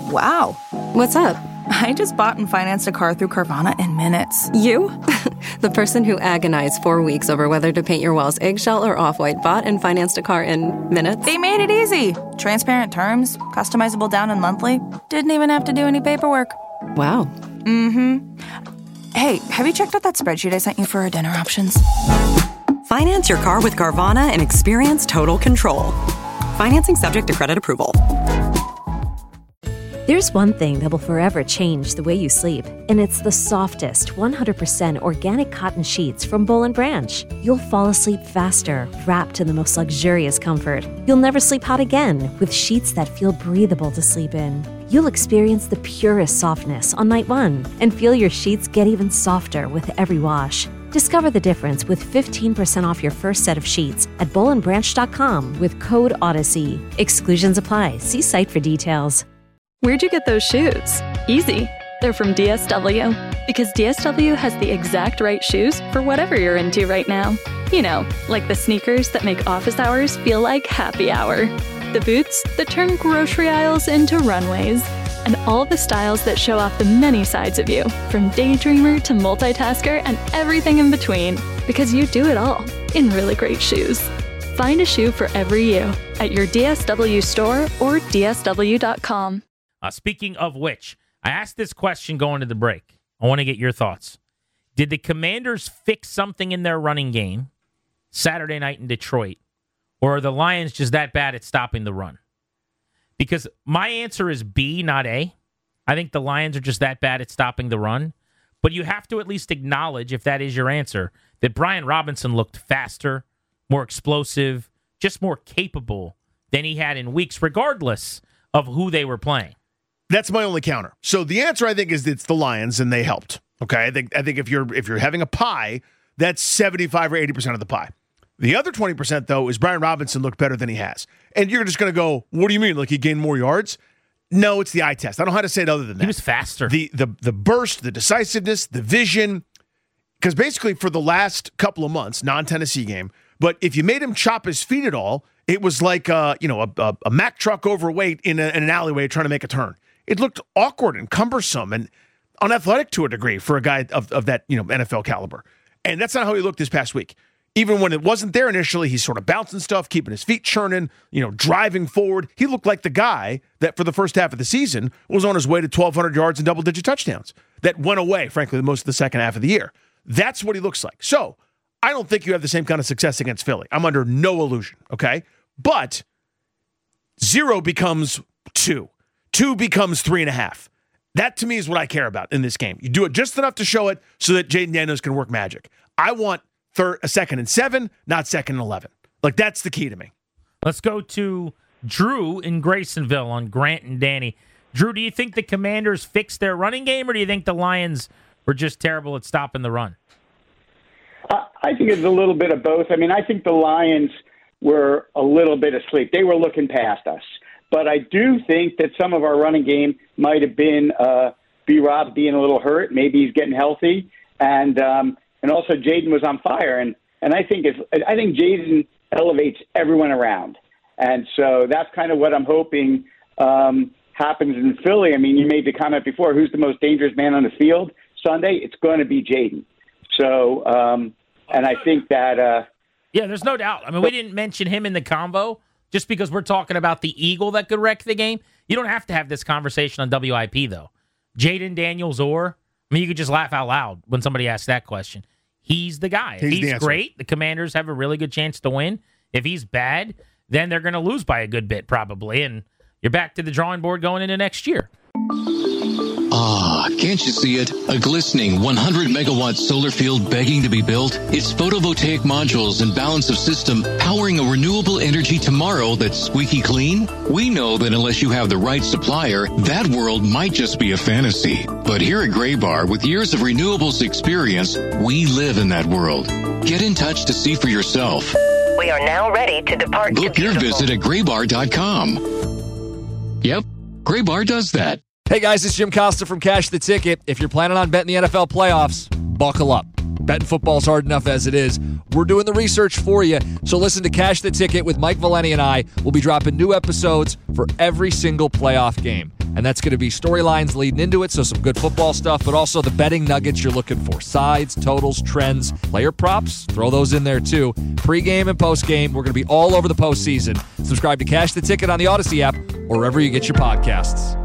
Wow. What's up? I just bought and financed a car through Carvana in minutes. You? The person who agonized 4 weeks over whether to paint your walls eggshell or off-white bought and financed a car in minutes? They made it easy. Transparent terms, customizable down and monthly. Didn't even have to do any paperwork. Wow. Mm-hmm. Hey, have you checked out that spreadsheet I sent you for our dinner options? Finance your car with Carvana and experience total control. Financing subject to credit approval. There's one thing that will forever change the way you sleep, and it's the softest, 100% organic cotton sheets from Boll & Branch. You'll fall asleep faster, wrapped in the most luxurious comfort. You'll never sleep hot again with sheets that feel breathable to sleep in. You'll experience the purest softness on night one and feel your sheets get even softer with every wash. Discover the difference with 15% off your first set of sheets at bollandbranch.com with code Odyssey. Exclusions apply. See site for details. Where'd you get those shoes? Easy. They're from DSW. Because DSW has the exact right shoes for whatever you're into right now. You know, like the sneakers that make office hours feel like happy hour. The boots that turn grocery aisles into runways. And all the styles that show off the many sides of you, from daydreamer to multitasker and everything in between. Because you do it all in really great shoes. Find a shoe for every you at your DSW store or DSW.com. Speaking of which, I asked this question going to the break. I want to get your thoughts. Did the Commanders fix something in their running game Saturday night in Detroit, or are the Lions just that bad at stopping the run? Because my answer is B, not A. I think the Lions are just that bad at stopping the run. But you have to at least acknowledge, if that is your answer, that Brian Robinson looked faster, more explosive, just more capable than he had in weeks, regardless of who they were playing. That's my only counter. So the answer, I think, is it's the Lions, and they helped. Okay, I think if you're having a pie, that's 75 or 80% of the pie. The other 20%, though, is Brian Robinson looked better than he has. And you're just going to go, what do you mean? Like he gained more yards? No, it's the eye test. I don't know how to say it other than that. He was faster. The burst, the decisiveness, the vision. Because basically for the last couple of months, non-Tennessee game, but if you made him chop his feet at all, it was like a Mack truck overweight in an alleyway trying to make a turn. It looked awkward and cumbersome and unathletic to a degree for a guy of that NFL caliber. And that's not how he looked this past week. Even when it wasn't there initially, he's sort of bouncing stuff, keeping his feet churning, driving forward. He looked like the guy that for the first half of the season was on his way to 1,200 yards and double-digit touchdowns. That went away, frankly, most of the second half of the year. That's what he looks like. So I don't think you have the same kind of success against Philly. I'm under no illusion, okay? But 0 becomes 2. 2 becomes 3.5. That, to me, is what I care about in this game. You do it just enough to show it so that Jayden Daniels can work magic. I want a 2nd and 7, not 2nd and 11. Like, that's the key to me. Let's go to Drew in Graysonville on Grant and Danny. Drew, do you think the Commanders fixed their running game, or do you think the Lions were just terrible at stopping the run? I think it's a little bit of both. I mean, I think the Lions were a little bit asleep. They were looking past us. But I do think that some of our running game might have been B-Rob being a little hurt. Maybe he's getting healthy. And also Jayden was on fire. And I think Jayden elevates everyone around. And so that's kind of what I'm hoping happens in Philly. I mean, you made the comment before, who's the most dangerous man on the field Sunday? It's going to be Jayden. So, and I think that... yeah, there's no doubt. I mean, we didn't mention him in the combo just because we're talking about the Eagle that could wreck the game. You don't have to have this conversation on WIP, though. Jayden Daniels you could just laugh out loud when somebody asks that question. He's the guy. If he's great, the Commanders have a really good chance to win. If he's bad, then they're going to lose by a good bit probably, and you're back to the drawing board going into next year. Ah, can't you see it? A glistening 100-megawatt solar field begging to be built? It's photovoltaic modules and balance of system powering a renewable energy tomorrow that's squeaky clean? We know that unless you have the right supplier, that world might just be a fantasy. But here at Graybar, with years of renewables experience, we live in that world. Get in touch to see for yourself. We are now ready to depart. Book your visit at graybar.com. Yep, Graybar does that. Hey guys, it's Jim Costa from Cash the Ticket. If you're planning on betting the NFL playoffs, buckle up. Betting football's hard enough as it is. We're doing the research for you. So listen to Cash the Ticket with Mike Valeni and I. We'll be dropping new episodes for every single playoff game. And that's going to be storylines leading into it, so some good football stuff, but also the betting nuggets you're looking for. Sides, totals, trends, player props, throw those in there too. Pre-game and post-game, we're going to be all over the postseason. Subscribe to Cash the Ticket on the Odyssey app or wherever you get your podcasts.